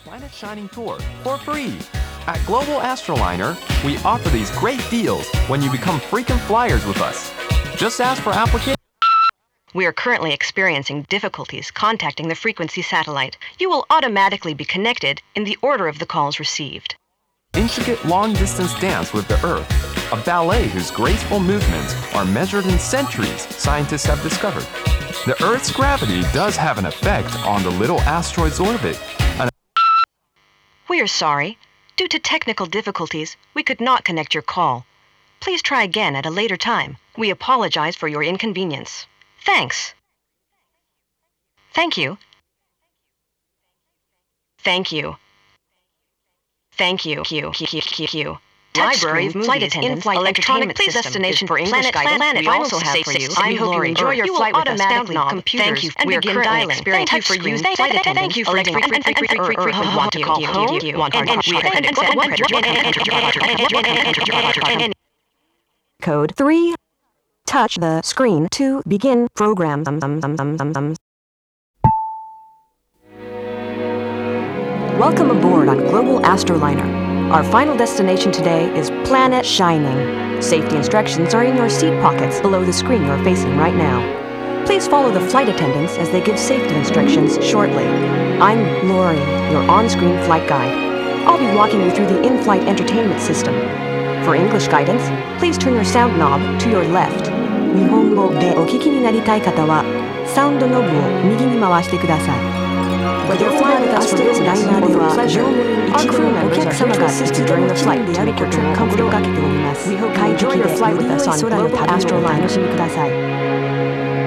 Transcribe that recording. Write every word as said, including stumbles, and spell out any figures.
Planet Shining Tour for free. At Global Astroliner, we offer these great deals when you become frequent flyers with us. Just ask for application. We are currently experiencing difficulties contacting the frequency satellite. You will automatically be connected in the order of the calls received. Intricate long-distance dance with the Earth, a ballet whose graceful movements are measured in centuries, scientists have discovered. The Earth's gravity does have an effect on the little asteroid's orbit. An We are sorry. Due to technical difficulties, we could not connect your call. Please try again at a later time. We apologize for your inconvenience. Thanks. Thank you. Thank you. Thank you. Q, Q, Q, Q, Q. Library of flight attendants, in-flight electronic please destination for English guidance. Planet, we also have for you. I hope you enjoy your flight with us. Computers. Thank you. We are currently experiencing. Thank you for using flight attendants. Thank you for using. Want to call home? Want to Code three. Touch the screen to begin program. Welcome aboard on Global Astroliner. Our final destination today is Planet Shining. Safety instructions are in your seat pockets below the screen you're facing right now. Please follow the flight attendants as they give safety instructions shortly. I'm Lori, your on-screen flight guide. I'll be walking you through the in-flight entertainment system. For English guidance, please turn your sound knob to your left. 日本語でお聞きになりたい方は、サウンドノブを右に回してください。Whether you're flying with us for business or for pleasure, our crew members are here to assist you during the flight to make your trip comfortable. We hope you enjoy your flight with us on Global Astroliner.